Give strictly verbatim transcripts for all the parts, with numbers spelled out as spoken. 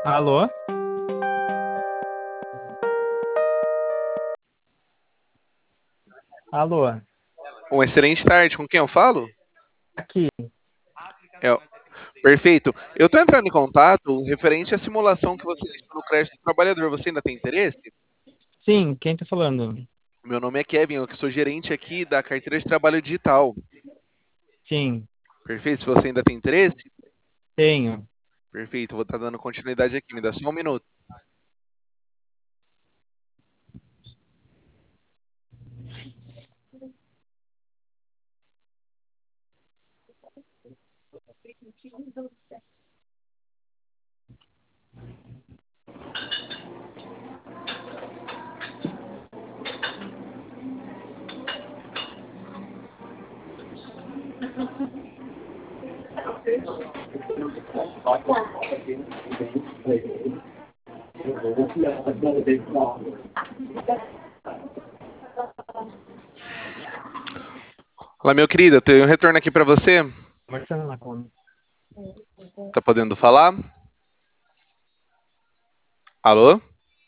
Alô? Alô? Uma excelente tarde. Com quem eu falo? Aqui. É, perfeito. Eu estou entrando em contato referente à simulação que você fez pelo crédito do trabalhador. Você ainda tem interesse? Sim, quem tá falando? Meu nome é Kevin, eu que sou gerente aqui da carteira de trabalho digital. Sim, Perfeito. Se você ainda tem interesse, tenho. perfeito. Vou estar dando continuidade aqui. Me dá só um minuto. Olá, meu querido. Eu tenho um retorno aqui para você. Marcelo na conta. Tá podendo falar? Alô?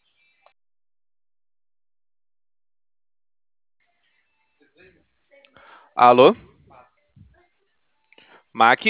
Alô? Mac?